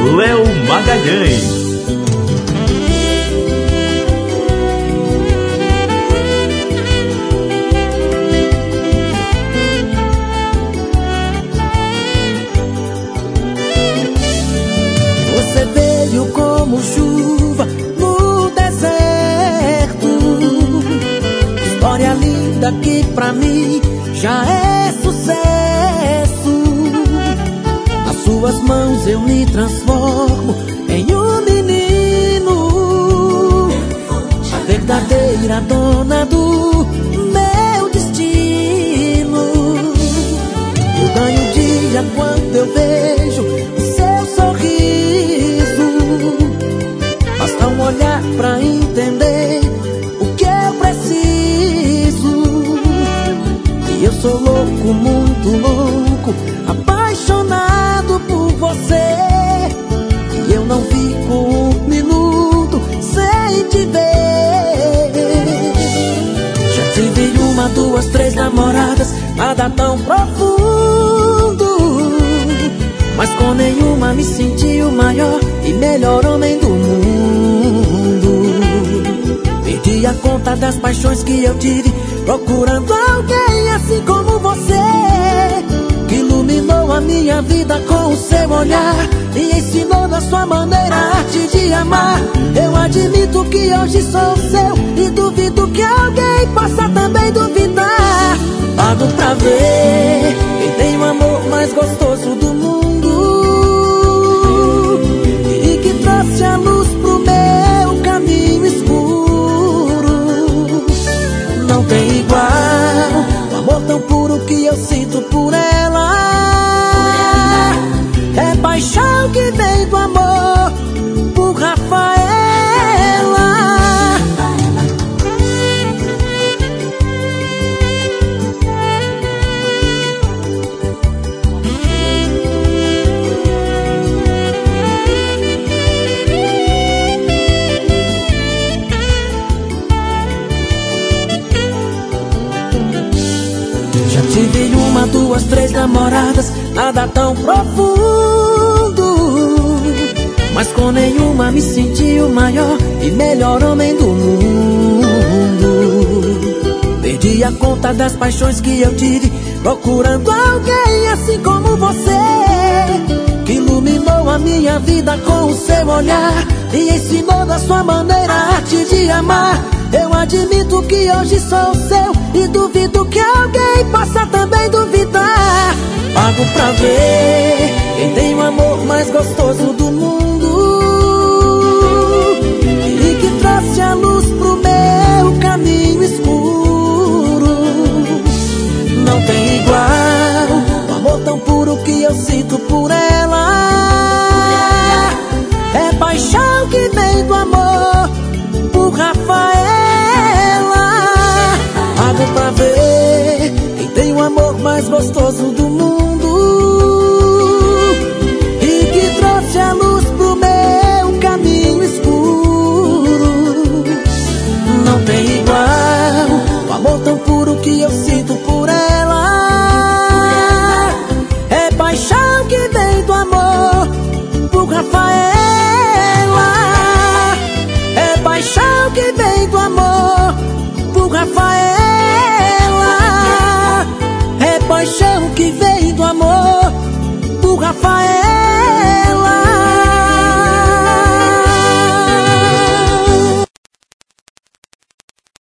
Léo Magalhães. Você veio como chuva no deserto, história linda que pra mim já é sucesso. Nas suas mãos eu me transformo em um menino, a verdadeira dona do meu destino. Eu ganho dia quando eu vejo o seu sorriso. Basta um olhar pra entender o que eu preciso. E eu sou louco, muito louco, apaixonado por você. E eu não fico um minuto sem te ver. Já tive uma, duas, três namoradas, nada tão profundo, mas com nenhuma me senti o maior e melhor homem do mundo. Perdi a conta das paixões que eu tive, procurando alguém assim como você, que iluminou a minha vida com o seu olhar e ensinou da sua maneira a arte de amar. Eu admito que hoje sou seu e duvido que alguém possa também duvidar. Pago pra ver quem tem o amor mais gostoso do mundo e que trouxe a luz pro meu caminho escuro. Não tem igual o amor tão puro que eu sinto por ela. É paixão que vem do amor por Rafaela. Já tive uma, duas, três namoradas, nada tão profundo, mas com nenhuma me senti o maior e melhor homem do mundo. Perdi a conta das paixões que eu tive, procurando alguém assim como você, que iluminou a minha vida com o seu olhar e ensinou da sua maneira a arte de amar. Eu admito que hoje sou seu e duvido que alguém possa também duvidar. Pago pra ver quem tem o amor mais gostoso do mundo e que trouxe a luz pro meu caminho escuro. Não tem igual o amor tão puro que eu sinto por ela. É paixão que vem do amor por Rafaela. Pago pra ver quem tem o amor mais gostoso do mundo e que trouxe a luz pro meu caminho escuro. Não tem igual o amor tão puro que eu sinto por ela. É paixão que vem do amor por Rafaela. É paixão que vem do amor por Rafaela. É paixão que vem do amor